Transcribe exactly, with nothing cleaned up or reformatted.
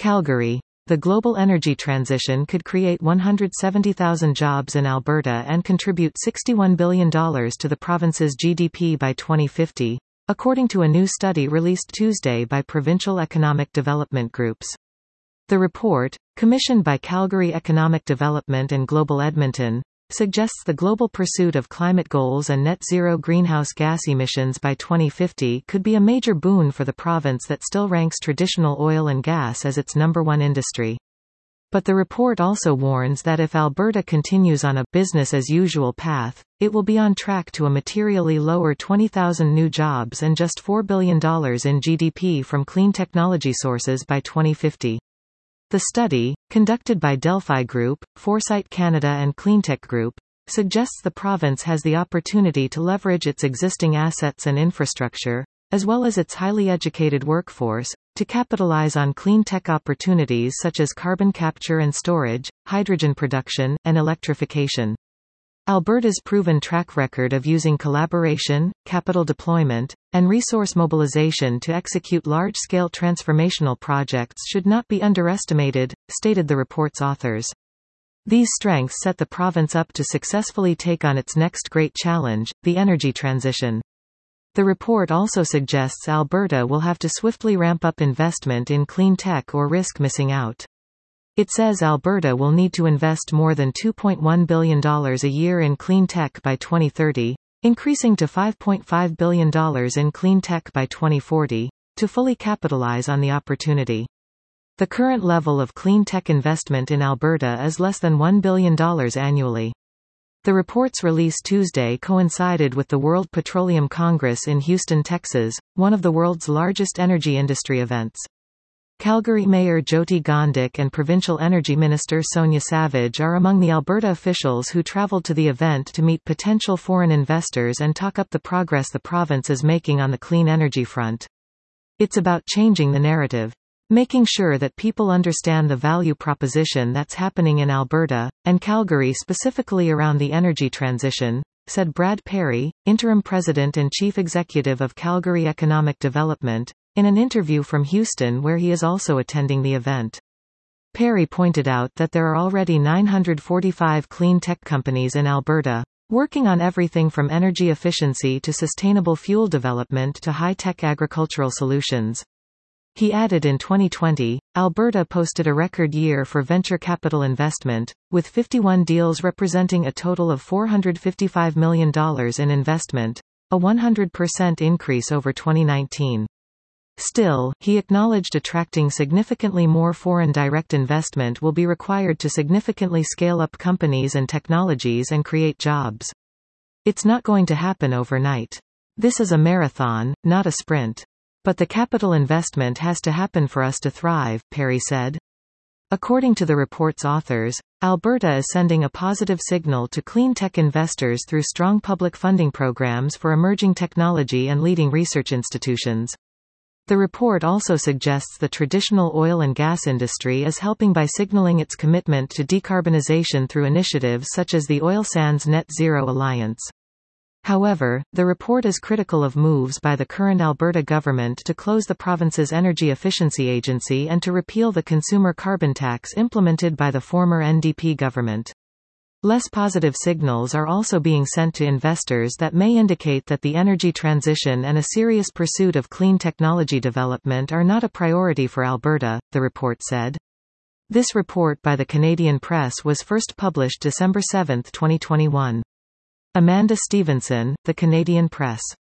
Calgary. The global energy transition could create one hundred seventy thousand jobs in Alberta and contribute sixty-one billion dollars to the province's G D P by twenty fifty, according to a new study released Tuesday by provincial economic development groups. The report, commissioned by Calgary Economic Development and Global Edmonton, suggests the global pursuit of climate goals and net zero greenhouse gas emissions by twenty fifty could be a major boon for the province that still ranks traditional oil and gas as its number one industry. But the report also warns that if Alberta continues on a business-as-usual path, it will be on track to a materially lower twenty thousand new jobs and just four billion dollars in G D P from clean technology sources by twenty fifty. The study, conducted by Delphi Group, Foresight Canada and Cleantech Group, suggests the province has the opportunity to leverage its existing assets and infrastructure, as well as its highly educated workforce, to capitalize on clean tech opportunities such as carbon capture and storage, hydrogen production, and electrification. Alberta's proven track record of using collaboration, capital deployment, and resource mobilization to execute large-scale transformational projects should not be underestimated, stated the report's authors. These strengths set the province up to successfully take on its next great challenge, the energy transition. The report also suggests Alberta will have to swiftly ramp up investment in clean tech or risk missing out. It says Alberta will need to invest more than two point one billion dollars a year in clean tech by twenty thirty, increasing to five point five billion dollars in clean tech by twenty forty, to fully capitalize on the opportunity. The current level of clean tech investment in Alberta is less than one billion dollars annually. The report's release Tuesday coincided with the World Petroleum Congress in Houston, Texas, one of the world's largest energy industry events. Calgary Mayor Jyoti Gondek and Provincial Energy Minister Sonia Savage are among the Alberta officials who traveled to the event to meet potential foreign investors and talk up the progress the province is making on the clean energy front. It's about changing the narrative. Making sure that people understand the value proposition that's happening in Alberta, and Calgary specifically around the energy transition, said Brad Perry, Interim President and Chief Executive of Calgary Economic Development, in an interview from Houston where he is also attending the event. Perry pointed out that there are already nine hundred forty-five clean tech companies in Alberta, working on everything from energy efficiency to sustainable fuel development to high-tech agricultural solutions. He added in twenty twenty, Alberta posted a record year for venture capital investment, with fifty-one deals representing a total of four hundred fifty-five million dollars in investment, a one hundred percent increase over twenty nineteen. Still, he acknowledged attracting significantly more foreign direct investment will be required to significantly scale up companies and technologies and create jobs. It's not going to happen overnight. This is a marathon, not a sprint. But the capital investment has to happen for us to thrive, Perry said. According to the report's authors, Alberta is sending a positive signal to clean tech investors through strong public funding programs for emerging technology and leading research institutions. The report also suggests the traditional oil and gas industry is helping by signaling its commitment to decarbonization through initiatives such as the Oil Sands Net Zero Alliance. However, the report is critical of moves by the current Alberta government to close the province's Energy Efficiency Agency and to repeal the consumer carbon tax implemented by the former N D P government. Less positive signals are also being sent to investors that may indicate that the energy transition and a serious pursuit of clean technology development are not a priority for Alberta, the report said. This report by the Canadian Press was first published December seventh, twenty twenty-one. Amanda Stevenson, The Canadian Press.